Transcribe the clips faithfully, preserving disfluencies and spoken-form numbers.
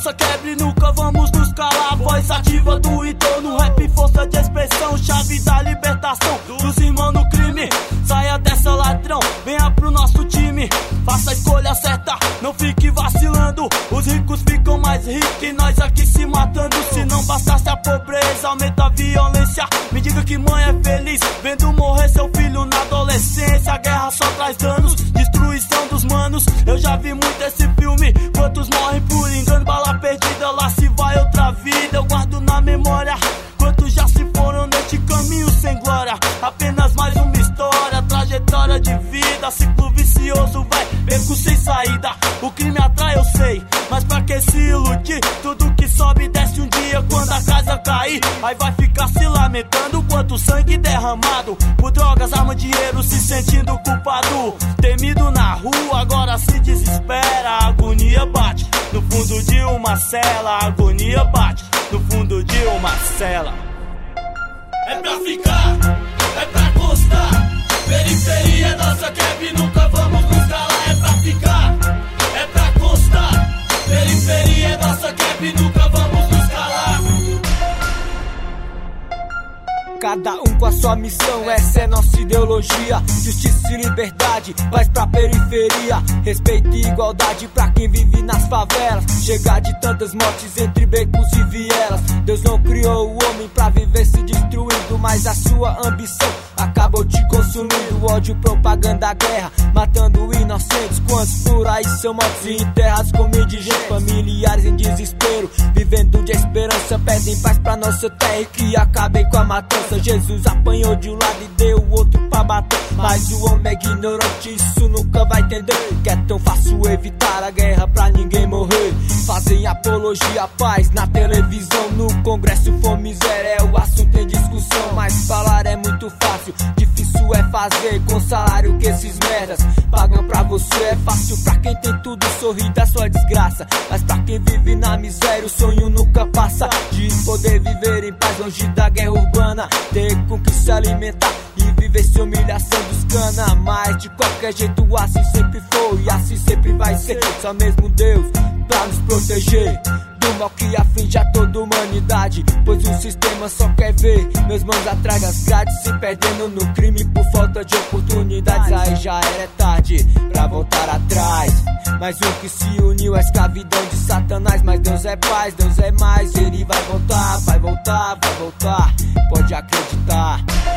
nossa quebre, nunca vamos nos calar. Voz ativa do entorno, rap, força de expressão, chave da libertação dos irmãos no crime. Saia dessa, ladrão, venha pro nosso time. Faça a escolha certa, não fique vacilando. Os ricos ficam mais ricos e nós aqui se matando. Se não bastasse a pobreza, aumenta a violência. Me diga que mãe é feliz vendo morrer seu filho na adolescência. A guerra só traz danos, destruição dos manos. Eu já vi muito esse filme. Quantos morrem por engano, bala perdida, lá se vai outra vida. Eu guardo na memória quantos já se foram neste caminho sem glória. Apenas mais uma história, trajetória de vida. Ciclo vicioso, vai, beco sem saída. O crime atrai, eu sei, mas pra que se iludir? Tudo que sobe desce um dia quando a casa cair. Aí vai ficar se lamentando quanto sangue derramado por drogas, arma, dinheiro, se sentindo culpado. Temido na rua, agora se desespera. A agonia bate no fundo de uma cela. A agonia bate no fundo de uma cela. É pra ficar, é pra constar. Periferia é nossa quebre, nunca vamos nos calar. É pra ficar, é pra constar. Periferia é nossa quebre, nunca vamos nos calar. Cada um com a sua missão, essa é nossa ideologia. Justiça e liberdade, paz pra periferia. Respeito e igualdade pra quem vive nas favelas. Chega de tantas mortes entre becos e vielas. Deus não criou o homem pra viver se destruindo, mas a sua ambição acabou te consumindo. Ódio, propaganda, guerra, matando inocentes. Quantos por aí são mortos e enterrados como indigentes. Familiares em desespero, vivendo de esperança. Pedem paz pra nossa terra e que acabem com a matança. Jesus apanhou de um lado e deu o outro pra bater, mas o homem é ignorante, isso nunca vai entender. Que é tão fácil evitar a guerra pra ninguém morrer. Fazem apologia à paz na televisão, no congresso fome e miséria é o assunto em discussão. Mas falar é muito fácil, difícil é fazer. Com salário que esses merdas pagam pra você. É fácil pra quem tem tudo sorrir da sua desgraça, mas pra quem vive na miséria o sonho nunca passa. De poder viver em paz longe da guerra urbana, ter com que se alimentar e viver sem humilhação dos cana. Mas de qualquer jeito assim sempre foi e assim sempre vai ser. Só mesmo Deus pra nos proteger do mal que aflige a toda a humanidade, pois o sistema só quer ver meus mãos atrás das grades, se perdendo no crime por falta de oportunidades. Aí já era tarde pra voltar atrás, mas o que se uniu é a escravidão de Satanás. Mas Deus é paz, Deus é mais, ele vai voltar, vai voltar, vai voltar, pode acreditar.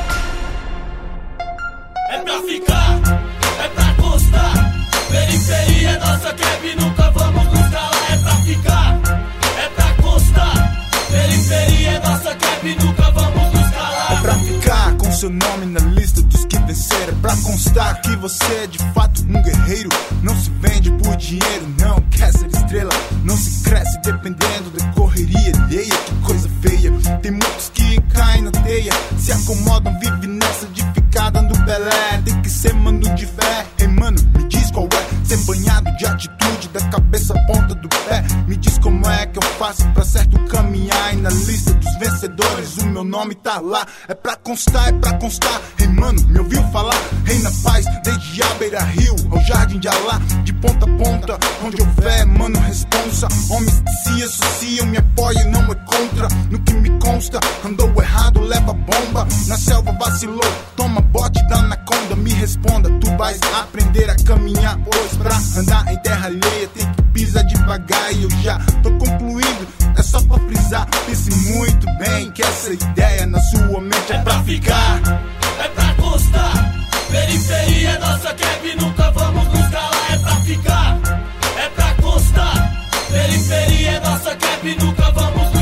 É pra ficar, é pra constar. Periferia é nossa quebre, nunca vamos nos calar. É pra ficar, é pra constar. Periferia é nossa quebre, nunca vamos nos calar. É pra ficar com seu nome na lista dos que venceram. É pra constar que você é de fato um guerreiro. Não se vende por dinheiro, não quer ser estrela. Não se cresce dependendo da correria alheia. Que coisa feia, tem muitos que caem na teia, se acomodam, vivem nessa de ficar dando belé. Tem que ser mano de fé, ei mano, me diz qual é. Ser banhado de atitude, da cabeça à ponta do pé. Me diz como é que eu faço pra certo caminhar. E na lista dos vencedores o meu nome tá lá. É pra constar, é pra constar, ei mano, me ouviu falar? Rei na paz, desde a Beira Rio ao Jardim de Alá. De ponta a ponta, onde houver, mano, responsa. Homens que se associam, me apoiam, não é contra. No que me consta, andou errado, leva bomba. Na selva vacilou, toma bote da anaconda. Me responda, tu vais aprender a caminhar, pois pra andar em terra alheia tem que pisar devagar. E eu já tô concluindo, é só pra frisar. Pense muito bem que essa ideia na sua mente é pra ficar, é pra constar. Periferia é nossa quebre, nunca vamos nos calar. É pra ficar, é pra constar. Periferia é nossa quebre, nunca vamos nos calar.